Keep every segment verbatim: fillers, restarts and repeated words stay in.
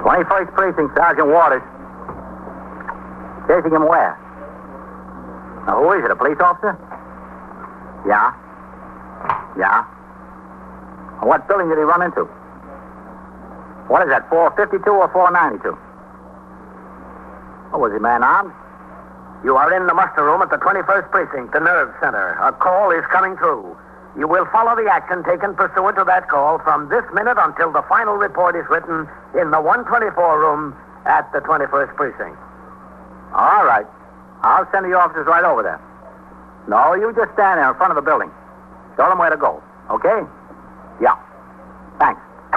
twenty-first Precinct, Sergeant Waters. Chasing him where? Now, who is it, a police officer? Yeah? Yeah? What building did he run into? What is that, four fifty-two or four ninety-two? Oh, was he man-armed? You are in the muster room at the twenty-first Precinct, the nerve center. A call is coming through. You will follow the action taken pursuant to that call from this minute until the final report is written in the one twenty-four room at the twenty-first Precinct. All right. I'll send the officers right over there. No, you just stand there in front of the building. Tell them where to go. Okay? Yeah. Thanks.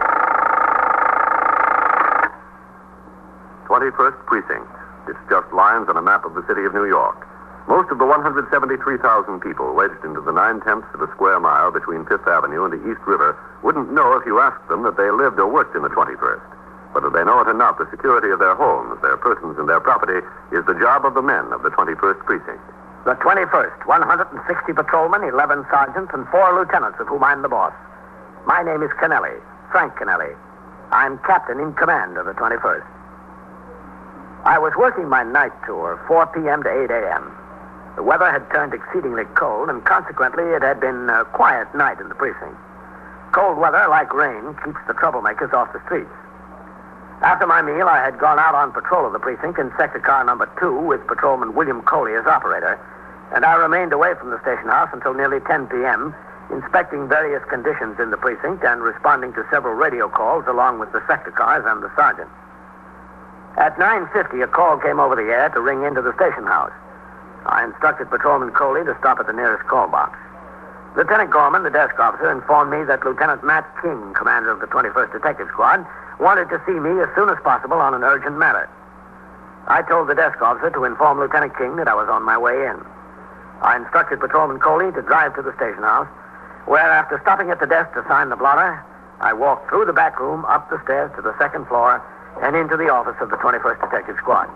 twenty-first Precinct. It's just lines on a map of the city of New York. Most of the one hundred seventy-three thousand people wedged into the nine-tenths of a square mile between Fifth Avenue and the East River wouldn't know if you asked them that they lived or worked in the twenty-first. Whether they know it or not, the security of their homes, their persons, and their property is the job of the men of the twenty-first Precinct. The twenty-first, one hundred sixty patrolmen, eleven sergeants, and four lieutenants, of whom I'm the boss. My name is Kennelly, Frank Kennelly. I'm captain in command of the twenty-first. I was working my night tour, four p.m. to eight a.m. The weather had turned exceedingly cold, and consequently it had been a quiet night in the precinct. Cold weather, like rain, keeps the troublemakers off the streets. After my meal, I had gone out on patrol of the precinct in sector car number two with Patrolman William Coley as operator, and I remained away from the station house until nearly ten p.m., inspecting various conditions in the precinct and responding to several radio calls along with the sector cars and the sergeant. At nine fifty, a call came over the air to ring into the station house. I instructed Patrolman Coley to stop at the nearest call box. Lieutenant Gorman, the desk officer, informed me that Lieutenant Matt King, commander of the twenty-first Detective Squad, wanted to see me as soon as possible on an urgent matter. I told the desk officer to inform Lieutenant King that I was on my way in. I instructed Patrolman Coley to drive to the station house, where, after stopping at the desk to sign the blotter, I walked through the back room, up the stairs to the second floor, and into the office of the twenty-first Detective Squad.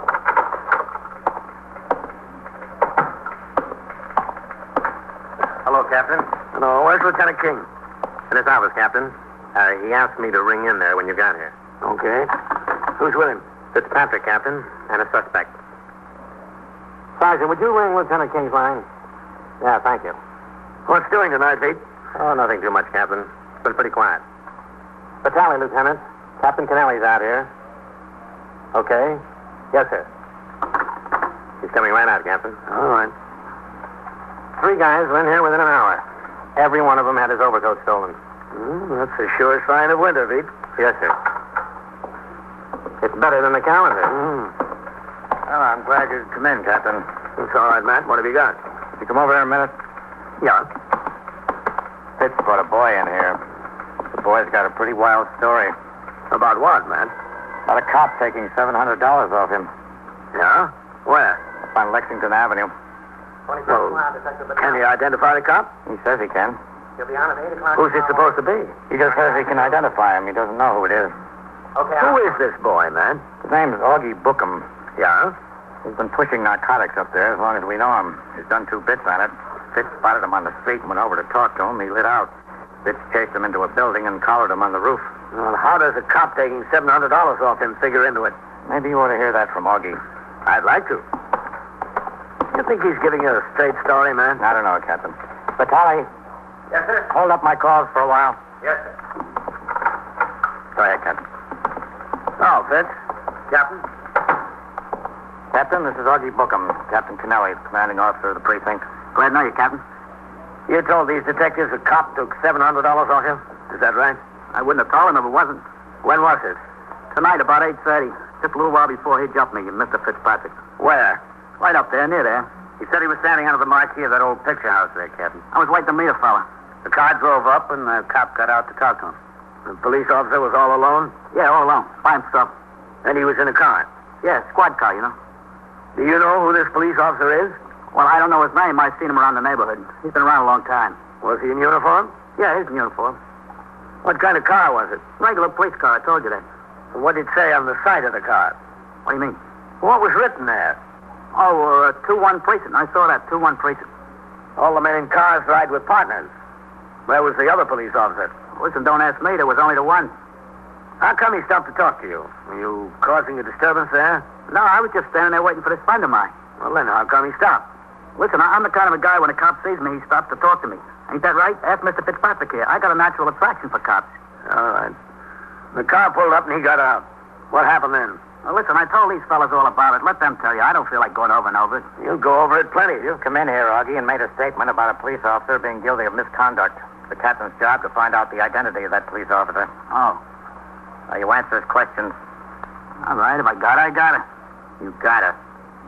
Hello, Captain. Hello, where's Lieutenant King? In his office, Captain. Uh, he asked me to ring in there when you got here. Okay. Who's with him? Fitzpatrick, Captain, and a suspect. Sergeant, would you ring Lieutenant King's line? Yeah, thank you. What's doing tonight, Pete? Oh, nothing too much, Captain. It's been pretty quiet. Battalion, Lieutenant. Captain Kennelly's out here. Okay. Yes, sir. He's coming right out, Captain. All right. Three guys were in here within an hour. Every one of them had his overcoat stolen. Mm, that's a sure sign of winter, Pete. Yes, sir. It's better than the calendar. Mm. Well, I'm glad you come in, Captain. It's all right, Matt. What have you got? You come over here a minute? Yeah. Fitz brought a boy in here. The boy's got a pretty wild story. About what, man? About a cop taking seven hundred dollars off him. Yeah? Where? On Lexington Avenue. Well, can he identify the cop? He says he can. He'll be on at eight o'clock. Who's it supposed to be? He just says he can identify him. He doesn't know who it is. Okay. Who is this boy, man? His name's Augie Bookham. Yeah? He's been pushing narcotics up there as long as we know him. He's done two bits on it. Fitz spotted him on the street and went over to talk to him. He lit out. Fitz chased him into a building and collared him on the roof. Well, how does a cop taking seven hundred dollars off him figure into it? Maybe you ought to hear that from Augie. I'd like to. You think he's giving you a straight story, man? I don't know, Captain. Batali. Yes, sir. Hold up my calls for a while. Yes, sir. Go ahead, Captain. Oh, Fitz. Captain? Captain, this is Augie Bookham, Captain Kennelly, commanding officer of the precinct. Glad to know you, Captain. You told these detectives a cop took seven hundred dollars off you? Is that right? I wouldn't have told him if it wasn't. When was it? Tonight, about eight thirty. Just a little while before he jumped me, Mister Fitzpatrick. Where? Right up there, near there. He said he was standing under the marquee of that old picture house there, Captain. I was waiting to meet a fella. The car drove up, and the cop got out to talk to him. The police officer was all alone? Yeah, all alone. By himself. And he was in a car? Yeah, squad car, you know. Do you know who this police officer is? Well, I don't know his name. I've seen him around the neighborhood. He's been around a long time. Was he in uniform? Yeah, he's in uniform. What kind of car was it? Regular police car, I told you that. What did it say on the side of the car? What do you mean? What was written there? Oh, uh, two one precinct. I saw that, two one precinct. All the men in cars ride with partners. Where was the other police officer? Listen, don't ask me. There was only the one. How come he stopped to talk to you? Were you causing a disturbance there? No, I was just standing there waiting for this friend of mine. Well, then how come he stopped? Listen, I- I'm the kind of a guy when a cop sees me, he stops to talk to me. Ain't that right? Ask Mister Fitzpatrick here. I got a natural attraction for cops. All right. The car pulled up and he got out. What happened then? Well, listen, I told these fellas all about it. Let them tell you. I don't feel like going over and over it. You'll go over it plenty. You Come in here, Augie, and made a statement about a police officer being guilty of misconduct. It's the captain's job to find out the identity of that police officer. Oh, Now, you answer his questions. all right. If I got it, I got it. You got it.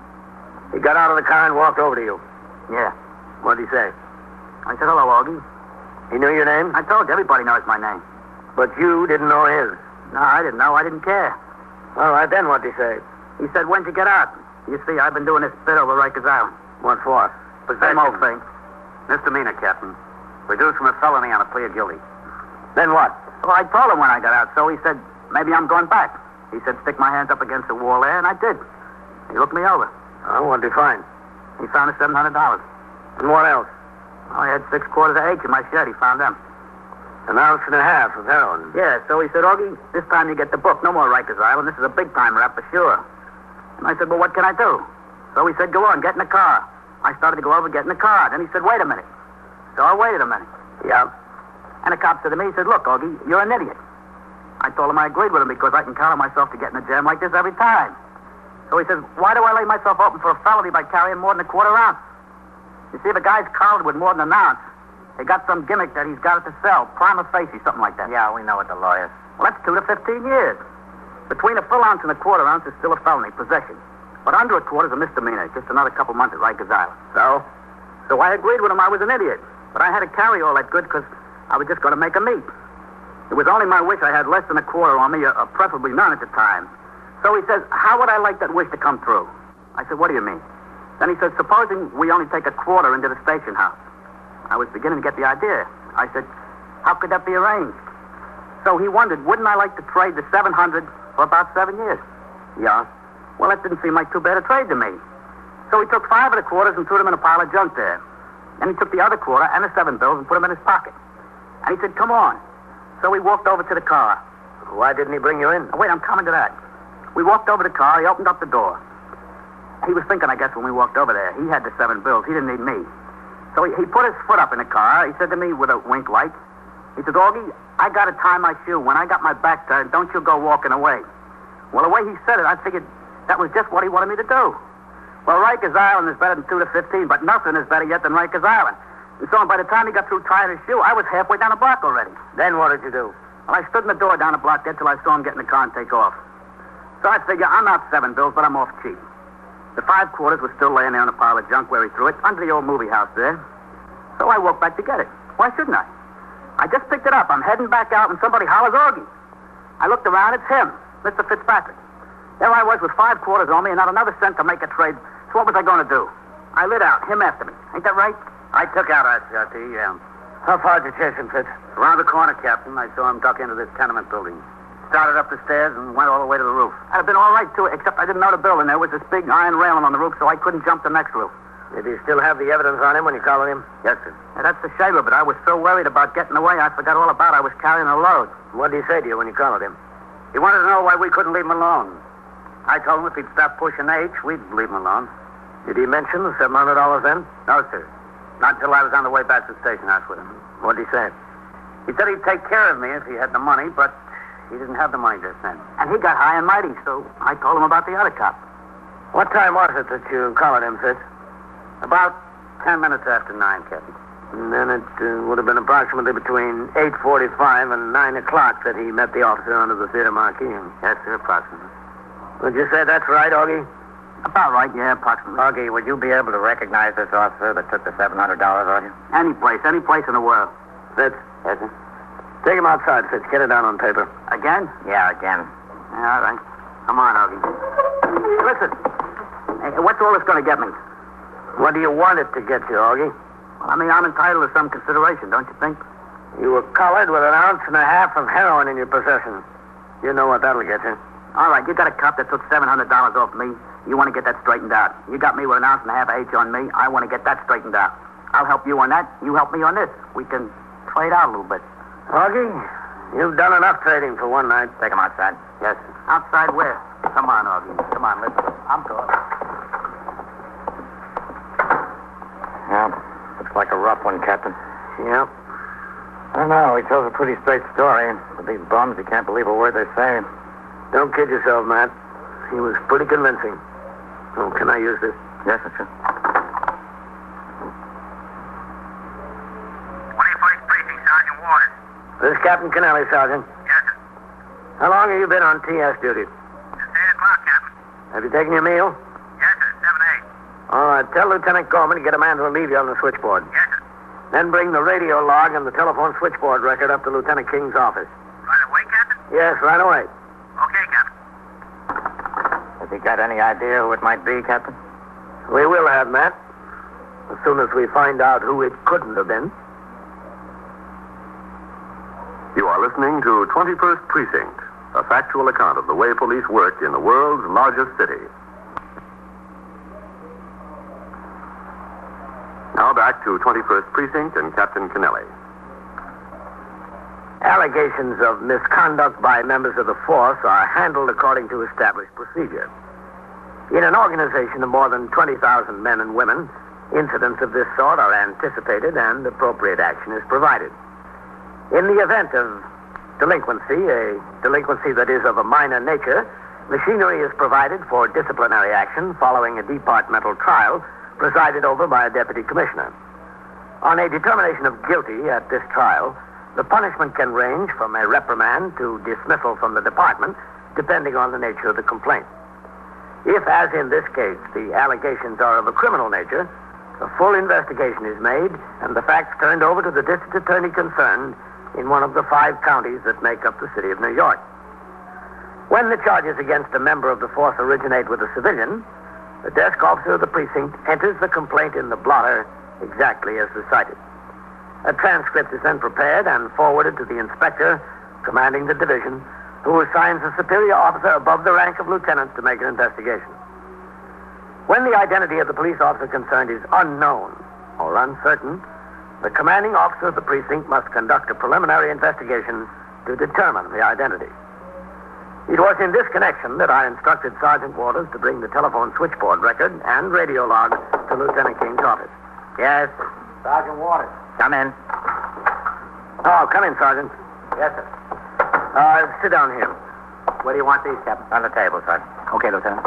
He got out of the car and walked over to you. Yeah. What did he say? I said, hello, Augie. He knew your name, I told you, everybody knows my name. but you didn't know his. No, I didn't know. I didn't care. All right, then what did he say? He said, when'd you get out? You see, I've been doing this bit over Rikers Island. What for? Same old thing. Misdemeanor, Captain. Reduced from a felony on a plea of guilty. Then what? Well, I told him when I got out, so he said, maybe I'm going back. He said, stick my hands up against the wall there, and I did. He looked me over. Oh, what did he find? He found us seven hundred dollars. And what else? I had six quarters of H in my shed. He found them. An ounce and a half of heroin. Yeah, so he said, Augie, this time you get the book. No more Rikers Island. This is a big-time rap for sure. And I said, well, what can I do? So he said, go on, get in the car. I started to go over, get in the car. Then he said, wait a minute. So I waited a minute. Yeah. And the cop said to me, he said, look, Augie, you're an idiot. I told him I agreed with him because I can count on myself to get in a jam like this every time. So he says, why do I lay myself open for a felony by carrying more than a quarter ounce? You see, if a guy's collared with more than an ounce, they got some gimmick that he's got it to sell, prima facie, something like that. Yeah, we know what the lawyers. Well, that's two to fifteen years. Between a full ounce and a quarter ounce is still a felony, possession. But under a quarter is a misdemeanor, just another couple months at Rikers Island. So? So I agreed with him I was an idiot. But I had to carry all that good because I was just going to make a meet. It was only my wish I had less than a quarter on me, or, or preferably none at the time. So he says, how would I like that wish to come true? I said, what do you mean? Then he said, supposing we only take a quarter into the station house. I was beginning to get the idea. I said, how could that be arranged? So he wondered, wouldn't I like to trade the seven hundred for about seven years? Yeah. Well, that didn't seem like too bad a trade to me. So he took five of the quarters and threw them in a pile of junk there. Then he took the other quarter and the seven bills and put them in his pocket. And he said, come on. So we walked over to the car. Why didn't he bring you in? Oh, wait, I'm coming to that. We walked over to the car. He opened up the door. He was thinking, I guess, when we walked over there. He had the seven bills. He didn't need me. So he, he put his foot up in the car. He said to me with a wink like, he said, Augie, I got to tie my shoe. When I got my back turned, don't you go walking away. Well, the way he said it, I figured that was just what he wanted me to do. Well, Rikers Island is better than two to fifteen, but nothing is better yet than Rikers Island. And so by the time he got through tying his shoe, I was halfway down the block already. Then what did you do? Well, I stood in the door down the block there till I saw him get in the car and take off. So I figure I'm out seven bills, but I'm off cheap. The five quarters was still laying there on a pile of junk where he threw it, under the old movie house there. So I walked back to get it. Why shouldn't I? I just picked it up. I'm heading back out when somebody hollers Augie. I looked around. It's him, Mister Fitzpatrick. There I was with five quarters on me and not another cent to make a trade. So what was I going to do? I lit out, him after me. Ain't that right? I took out R C R T, yeah. How far did you chase him, Fitz? Around the corner, Captain, I saw him duck into this tenement building. Started up the stairs and went all the way to the roof. I'd have been all right, too, except I didn't know the building. There was this big iron railing on the roof, so I couldn't jump the next roof. Did you still have the evidence on him when you collared him? Yes, sir. Now, that's the shame of it. I was so worried about getting away, I forgot all about it. I was carrying a load. What did he say to you when you collared him? He wanted to know why we couldn't leave him alone. I told him if he'd stop pushing H, we'd leave him alone. Did he mention the seven hundred dollars then? No, sir. Not until I was on the way back to the station house with him. What did he say? He said he'd take care of me if he had the money, but he didn't have the money just then. And he got high and mighty, so I told him about the other cop. What time was it that you collared him, Fitz? About ten minutes after nine, Captain. And then it uh, would have been approximately between eight forty-five and nine o'clock that he met the officer under the theater marquee. Yes, sir, approximately. Would you say that's right, Augie? About right, yeah, approximately. Augie, would you be able to recognize this officer that took the seven hundred dollars on you? Any place, any place in the world. Fitz, Yes, sir. take him outside, Fitz. Get it down on paper. Again? Yeah, again. Yeah, all right. Come on, Augie. Listen, hey, what's all this going to get me? What do you want it to get you, Augie? Well, I mean, I'm entitled to some consideration, don't you think? You were collared with an ounce and a half of heroin in your possession. You know what that'll get you. All right, you got a cop that took seven hundred dollars off me. You want to get that straightened out. You got me with an ounce and a half of H on me. I want to get that straightened out. I'll help you on that. You help me on this. We can trade out a little bit. Augie, You've done enough trading for one night. Take him outside. Yes, sir. Outside where? Come on, Augie. Come on, let's go. I'm going. Yeah, looks like a rough one, Captain. Yep. I don't know. He tells a pretty straight story. With these bums, you can't believe a word they say. Don't kid yourself, Matt. He was pretty convincing. Oh, can I use this? Yes, sir. twenty-first Precinct, Sergeant Waters. This is Captain Kennelly, Sergeant. Yes, sir. How long have you been on T S duty? Since eight o'clock, Captain. Have you taken your meal? Yes, sir. seven eight. All right. Tell Lieutenant Gorman to get a man to relieve you on the switchboard. Yes, sir. Then bring the radio log and the telephone switchboard record up to Lieutenant King's office. Right away, Captain? Yes, right away. Okay, Captain. Has he got any idea who it might be, Captain? We will have, Matt. As soon as we find out who it couldn't have been. You are listening to twenty-first Precinct, a factual account of the way police work in the world's largest city. Now back to twenty-first Precinct and Captain Kennelly. Allegations of misconduct by members of the force are handled according to established procedure. In an organization of more than twenty thousand men and women, incidents of this sort are anticipated and appropriate action is provided. In the event of delinquency, a delinquency that is of a minor nature, machinery is provided for disciplinary action following a departmental trial presided over by a deputy commissioner. On a determination of guilty at this trial, the punishment can range from a reprimand to dismissal from the department, depending on the nature of the complaint. If, as in this case, the allegations are of a criminal nature, a full investigation is made and the facts turned over to the district attorney concerned in one of the five counties that make up the city of New York. When the charges against a member of the force originate with a civilian, the desk officer of the precinct enters the complaint in the blotter exactly as recited. A transcript is then prepared and forwarded to the inspector commanding the division, who assigns a superior officer above the rank of lieutenant to make an investigation. When the identity of the police officer concerned is unknown or uncertain, the commanding officer of the precinct must conduct a preliminary investigation to determine the identity. It was in this connection that I instructed Sergeant Waters to bring the telephone switchboard record and radio log to Lieutenant King's office. Yes. Sergeant Waters. Come in. Oh, come in, Sergeant. Yes, sir. Uh, sit down here. Where do you want these, Captain? On the table, sir. Okay, Lieutenant.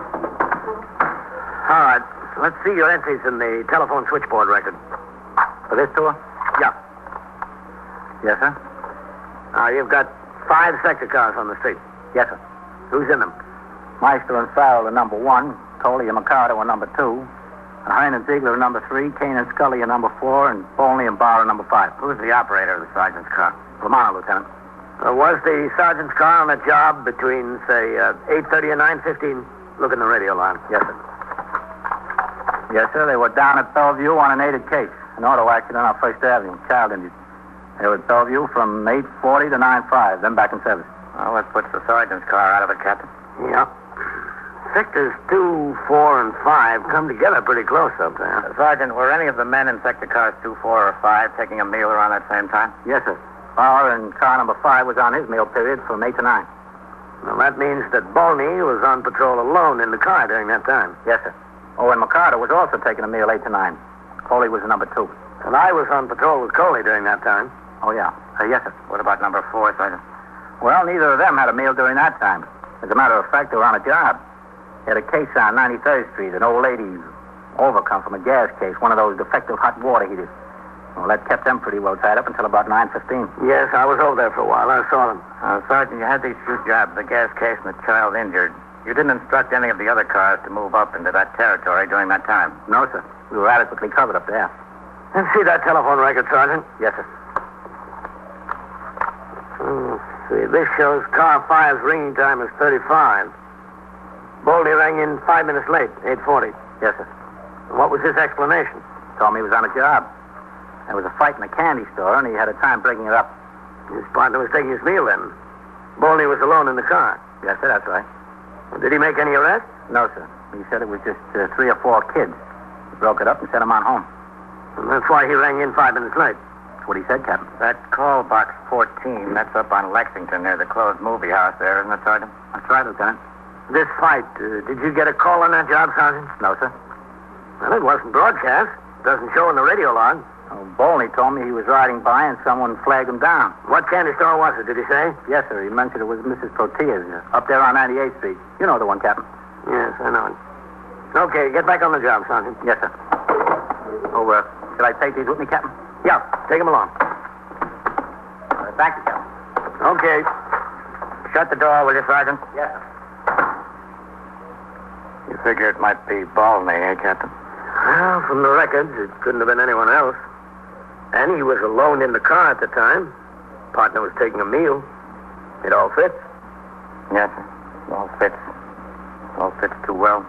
All right. Let's see your entries in the telephone switchboard record. For this tour? Yeah. Yes, sir. Now, you've got five sector cars on the street. Yes, sir. Who's in them? Meister and Farrell are number one. Coley and Mercado are number two. And Heine and Ziegler are number three. Kane and Scully are number four. And Bolney and Barr are number five. Who's the operator of the sergeant's car? Romano, Lieutenant. Uh, was the sergeant's car on a job between, say, uh, eight thirty and nine fifteen? Look in the radio line. Yes, sir. Yes, sir. They were down at Bellevue on an aided case. An auto accident on First Avenue. Child injured. They were at Bellevue from eight forty to nine five. Then back in service. Well, that puts the sergeant's car out of it, Captain. Yeah. Sectors two, four, and five come together pretty close up there. Uh, Sergeant, were any of the men in sector cars two, four, or five taking a meal around that same time? Yes, sir. Barr in car number five was on his meal period from eight to nine. Well, that means that Bolney was on patrol alone in the car during that time. Yes, sir. Oh, and Mercado was also taking a meal eight to nine. Coley was number two. And I was on patrol with Coley during that time. Oh, yeah. Uh, yes, sir. What about number four, Sergeant? Well, neither of them had a meal during that time. As a matter of fact, they were on a job. They had a case on ninety-third Street. An old lady overcome from a gas case, one of those defective hot water heaters. Well, that kept them pretty well tied up until about nine fifteen. Yes, I was over there for a while. I saw them. Uh, Sergeant, you had these two jobs, the gas case and the child injured. You didn't instruct any of the other cars to move up into that territory during that time? No, sir. We were adequately covered up there. Let's see that telephone record, Sergeant. Yes, sir. Hmm, see, this shows car five's ringing time is thirty-five. Bolney rang in five minutes late, eight forty. Yes, sir. What was his explanation? Told me he was on a job. There was a fight in a candy store, and he had a time breaking it up. His partner was taking his meal then. Bolney was alone in the car. Yes, sir, that's right. Did he make any arrests? No, sir. He said it was just uh, three or four kids. He broke it up and sent them on home. And that's why he rang in five minutes late. That's what he said, Captain. That call box fourteen, that's up on Lexington near the closed movie house there, isn't it, Sergeant? That's right, Lieutenant. This fight, uh, did you get a call on that job, Sergeant? No, sir. Well, it wasn't broadcast. Doesn't show in the radio log. Oh, Bolney told me he was riding by and someone flagged him down. What candy store was it, did he say? Yes, sir. He mentioned it was Missus Protea's uh, up there on ninety-eighth Street. You know the one, Captain. Yes, I know it. Okay, get back on the job, Sergeant. Yes, sir. Oh, uh, should I take these with me, Captain? Yeah, take him along. Uh, thank you, Captain. Okay. Shut the door, will you, Sergeant? Yes, sir. You figure it might be Balney, eh, Captain? Well, from the records, it couldn't have been anyone else. And he was alone in the car at the time. Partner was taking a meal. It all fits. Yes, sir. It all fits. It all fits too well.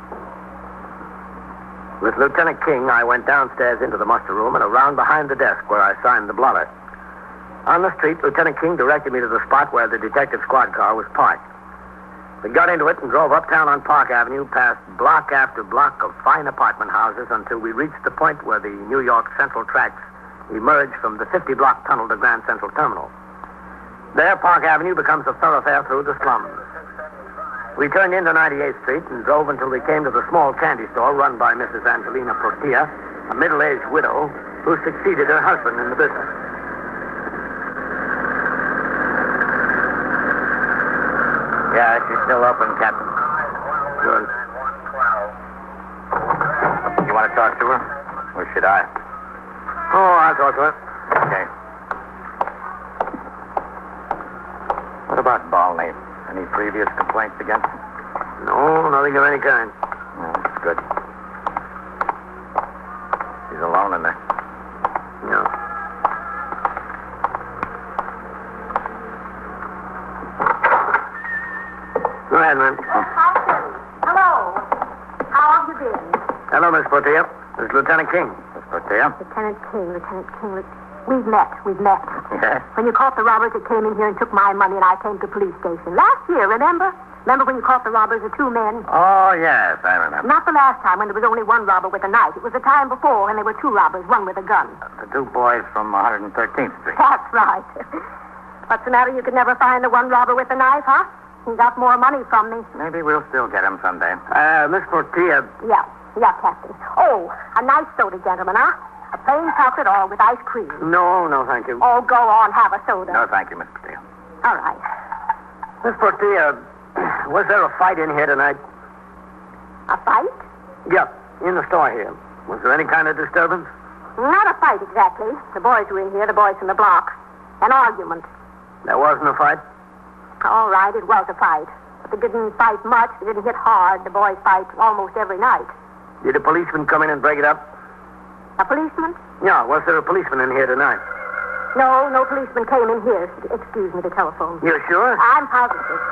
With Lieutenant King, I went downstairs into the muster room and around behind the desk where I signed the blotter. On the street, Lieutenant King directed me to the spot where the detective squad car was parked. We got into it and drove uptown on Park Avenue past block after block of fine apartment houses until we reached the point where the New York Central tracks emerged from the fifty-block tunnel to Grand Central Terminal. There, Park Avenue becomes a thoroughfare through the slums. We turned into ninety-eighth Street and drove until we came to the small candy store run by Missus Angelina Protea, a middle-aged widow who succeeded her husband in the business. Yeah, she's still open, Captain. Good. You want to talk to her? Or should I? Oh, I'll talk to her. Okay. What about Balney? Any previous complaints against him? No, nothing of any kind. No, that's good. He's alone in there. No. Go ahead, man. Captain. Hello. How have you been? Hello, Miss Protea. This is Lieutenant King. Miss Protea? Lieutenant King, Lieutenant King. Li- We've met. We've met. Yes. When you caught the robbers that came in here and took my money and I came to the police station. Last year, remember? Remember when you caught the robbers, the two men? Oh, yes, I remember. Not the last time when there was only one robber with a knife. It was the time before when there were two robbers, one with a gun. The two boys from one hundred thirteenth Street. That's right. What's the matter? You could never find the one robber with a knife, huh? He got more money from me. Maybe we'll still get him someday. Uh, Miss Protea, Yeah. Yeah, Captain. Oh, a nice soda, gentlemen, huh? A plain chocolate all with ice cream. no, no, thank you. Oh, go on, have a soda. No, thank you, Miss Protea. All right. Miss Protea, was there a fight in here tonight? A fight? Yeah, in the store here. Was there any kind of disturbance? Not a fight exactly. The boys were in here, the boys from the block. An argument. There wasn't a fight? All right, it was a fight. But they didn't fight much. They didn't hit hard. The boys fight almost every night. Did a policeman come in and break it up? A policeman? Yeah, was there a policeman in here tonight? No, no policeman came in here. Excuse me, the telephone. You sure? I'm positive.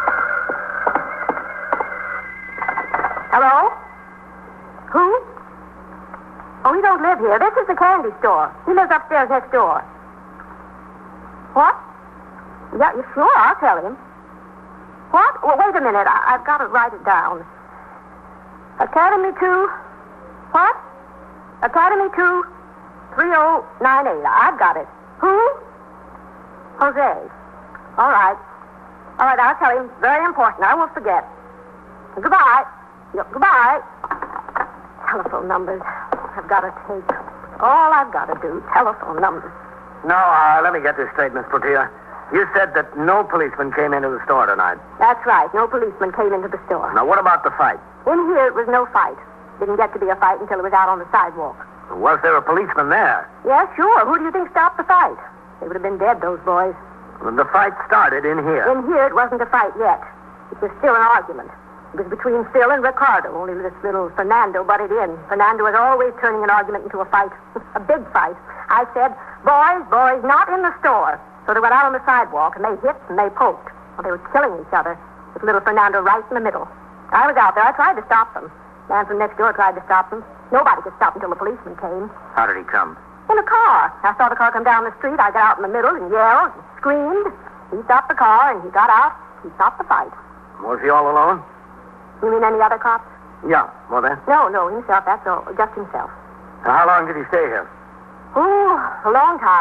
Hello? Who? Oh, he don't live here. This is the candy store. He lives upstairs next door. What? Yeah, you sure? I'll tell him. What? Well, wait a minute. I- I've got to write it down. Academy two. What? Academy two, three oh nine eight. I've got it. Who? Jose. All right. All right, I'll tell him. Very important. I won't forget. Goodbye. Yeah, goodbye. Telephone numbers. I've got to take. All I've got to do. Telephone numbers. No, uh, let me get this straight, Miss Protea. You said that no policeman came into the store tonight. That's right. No policeman came into the store. Now, what about the fight? In here, it was no fight. Didn't get to be a fight until it was out on the sidewalk. Was there a policeman there? Yeah, sure. Who do you think stopped the fight? They would have been dead, those boys. Well, the fight started in here. In here, it wasn't a fight yet. It was still an argument. It was between Phil and Ricardo, only this little Fernando butted in. Fernando was always turning an argument into a fight. A big fight. I said, boys, boys, not in the store. So they went out on the sidewalk, and they hit and they poked. Well, they were killing each other, with little Fernando right in the middle. I was out there. I tried to stop them. The man from next door tried to stop them. Nobody could stop until the policeman came. How did he come? In a car. I saw the car come down the street. I got out in the middle and yelled and screamed. He stopped the car, and he got out. He stopped the fight. Was he all alone? You mean any other cops? Yeah. Well, then. No, no, himself, that's all. Just himself. And how long did he stay here? Ooh, a long time.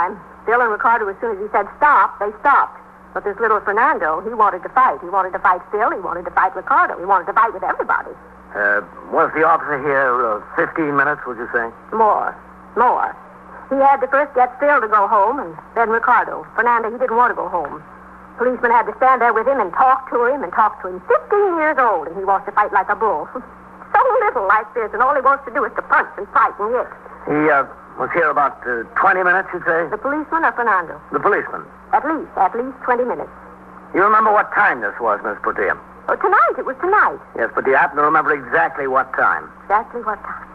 Bill and Ricardo, as soon as he said stop, they stopped. But this little Fernando, he wanted to fight. He wanted to fight Phil. He wanted to fight Ricardo. He wanted to fight with everybody. Uh, was the officer here uh, fifteen minutes, would you say? More. More. He had to first get Phil to go home, and then Ricardo. Fernando, he didn't want to go home. Policeman had to stand there with him and talk to him and talk to him. Fifteen years old, and he wants to fight like a bull. So little like this, and all he wants to do is to punch and fight and hit. He uh, was here about uh, twenty minutes, you'd say? The policeman or Fernando? The policeman. At least, at least twenty minutes. You remember what time this was, Miss Portia? Oh, tonight. It was tonight. Yes, but do you happen to remember exactly what time? Exactly what time?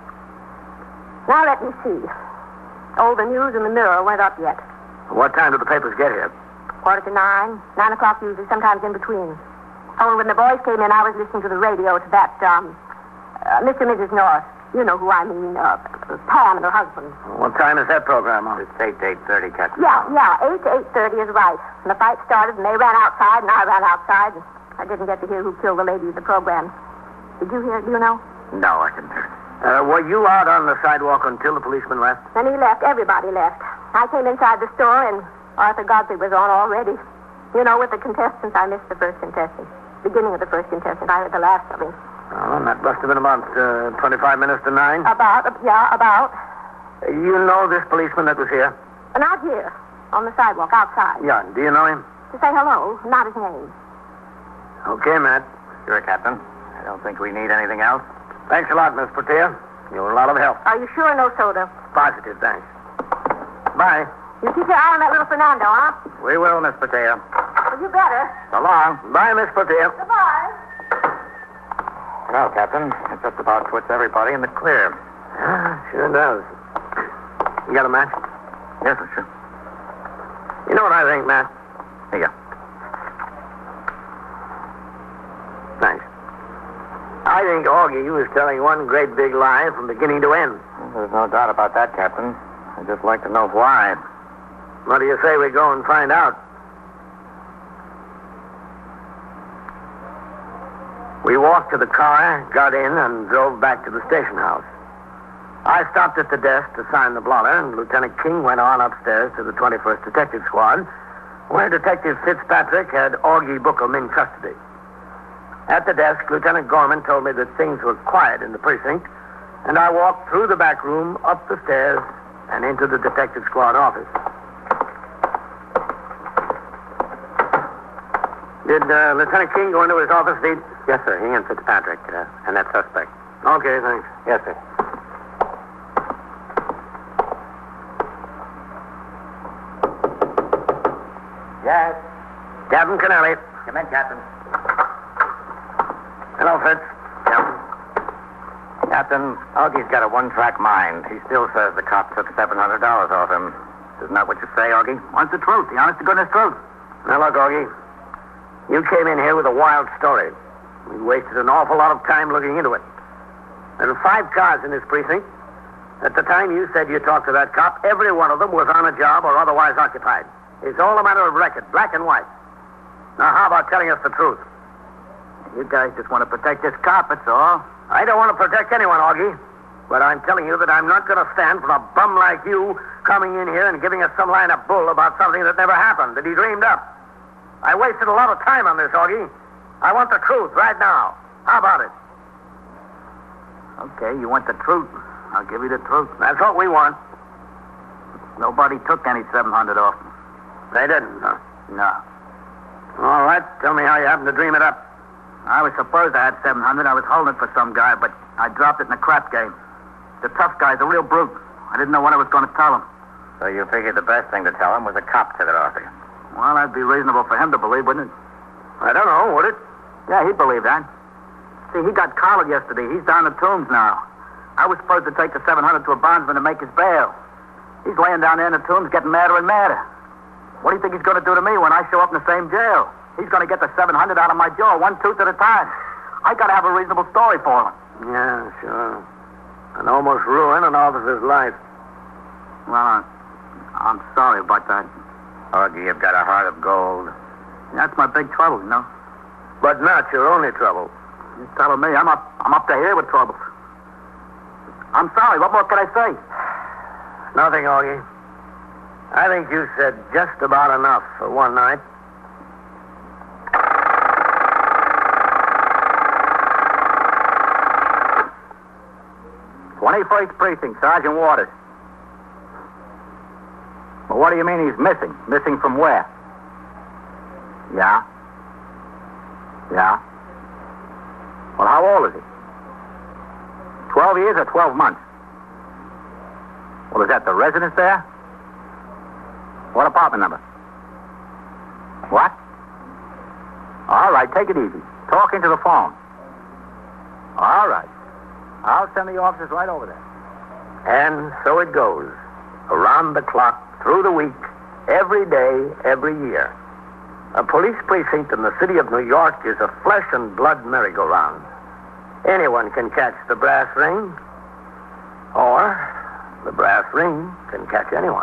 Now let me see. Oh, the news in the Mirror weren't up yet. What time did the papers get here? Quarter to nine. Nine o'clock usually, sometimes in between. Oh, when the boys came in, I was listening to the radio to that, um, uh, Mister and Missus North. You know who I mean, uh, Pam and her husband. What time is that program on? It's eight to eight thirty, Captain. Yeah, yeah, eight to eight thirty is right. And the fight started, and they ran outside, and I ran outside, and I didn't get to hear who killed the lady of the program. Did you hear? Do you know? No, I didn't hear it. Uh, were you out on the sidewalk until the policeman left? Then he left. Everybody left. I came inside the store, and Arthur Godfrey was on already. You know, with the contestants, I missed the first contestant. Beginning of the first contestant. I heard the last of him. Oh, that must have been about uh, twenty-five minutes to nine. About, uh, yeah, about. Uh, you know this policeman that was here? Uh, not here. On the sidewalk, outside. Yeah. Do you know him? To say hello, not his name. Okay, Matt. Sure, Captain. I don't think we need anything else. Thanks a lot, Miss Portia. You were a lot of help. Are you sure no soda? Positive, thanks. Bye. You keep your eye on that little Fernando, huh? We will, Miss Portia. Well, you better. So long. Bye, Miss Portia. Goodbye. Well, Captain, it just about puts everybody in the clear. Yeah, sure does. You got a match? Yes, sir, sure. You know what I think, Matt? Here. Thanks. I think Augie was telling one great big lie from beginning to end. Well, there's no doubt about that, Captain. I'd just like to know why. What do you say we go and find out? We walked to the car, got in, and drove back to the station house. I stopped at the desk to sign the blotter, and Lieutenant King went on upstairs to the twenty-first Detective Squad, where Detective Fitzpatrick had Augie Bookham in custody. At the desk, Lieutenant Gorman told me that things were quiet in the precinct, and I walked through the back room, up the stairs, and into the Detective Squad office. Did uh, Lieutenant King go into his office, Steve? Yes, sir. He and Fitzpatrick, uh, and that suspect. Okay, thanks. Yes, sir. Yes. Captain Kennelly. Come in, Captain. Hello, Fitz. Captain. Captain, Augie's got a one-track mind. He still says the cop took seven hundred dollars off him. Isn't that what you say, Augie? What's the truth? The honest-to-goodness truth. Now, look, Augie. You came in here with a wild story. We wasted an awful lot of time looking into it. There are five cars in this precinct. At the time you said you talked to that cop, every one of them was on a job or otherwise occupied. It's all a matter of record, black and white. Now, how about telling us the truth? You guys just want to protect this cop, that's all. I don't want to protect anyone, Augie. But I'm telling you that I'm not going to stand for a bum like you coming in here and giving us some line of bull about something that never happened, that he dreamed up. I wasted a lot of time on this, Augie. I want the truth right now. How about it? Okay, you want the truth. I'll give you the truth. That's what we want. Nobody took any seven hundred off me. They didn't, huh? No. All right, tell me how you happened to dream it up. I was supposed I had seven hundred. I was holding it for some guy, but I dropped it in a crap game. The tough guy's a real brute. I didn't know what I was going to tell him. So you figured the best thing to tell him was a cop took it off you. Well, that'd be reasonable for him to believe, wouldn't it? I don't know, would it? Yeah, he'd believe that. See, he got collared yesterday. He's down the tombs now. I was supposed to take the seven hundred to a bondsman to make his bail. He's laying down there in the tombs getting madder and madder. What do you think he's going to do to me when I show up in the same jail? He's going to get the seven hundred out of my jaw, one tooth at a time. I got to have a reasonable story for him. Yeah, sure. And almost ruin an officer's life. Well, uh, I'm sorry about that. Augie, you've got a heart of gold. That's my big trouble, you know. But not your only trouble. You're telling me I'm up, I'm up to here with troubles. I'm sorry. What more can I say? Nothing, Augie. I think you said just about enough for one night. twenty-first Precinct, Sergeant Waters. Well, what do you mean he's missing? Missing from where? Yeah? Yeah? Well, how old is he? Twelve years or twelve months? Well, is that the residence there? What apartment number? What? All right, take it easy. Talk into the phone. All right. I'll send the officers right over there. And so it goes. Around the clock, through the week, every day, every year. A police precinct in the city of New York is a flesh and blood merry-go-round. Anyone can catch the brass ring, or the brass ring can catch anyone.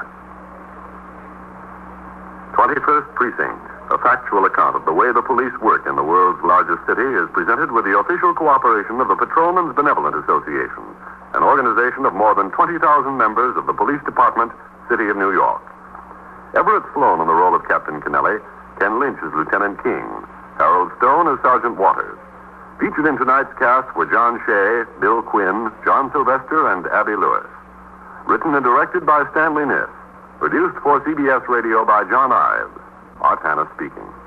twenty-first Precinct, a factual account of the way the police work in the world's largest city, is presented with the official cooperation of the Patrolmen's Benevolent Association, an organization of more than twenty thousand members of the Police Department, City of New York. Everett Sloan in the role of Captain Kennelly, Ken Lynch as Lieutenant King, Harold Stone as Sergeant Waters. Featured in tonight's cast were John Shea, Bill Quinn, John Sylvester, and Abby Lewis. Written and directed by Stanley Niss. Produced for C B S Radio by John Ives. Art Hannah speaking.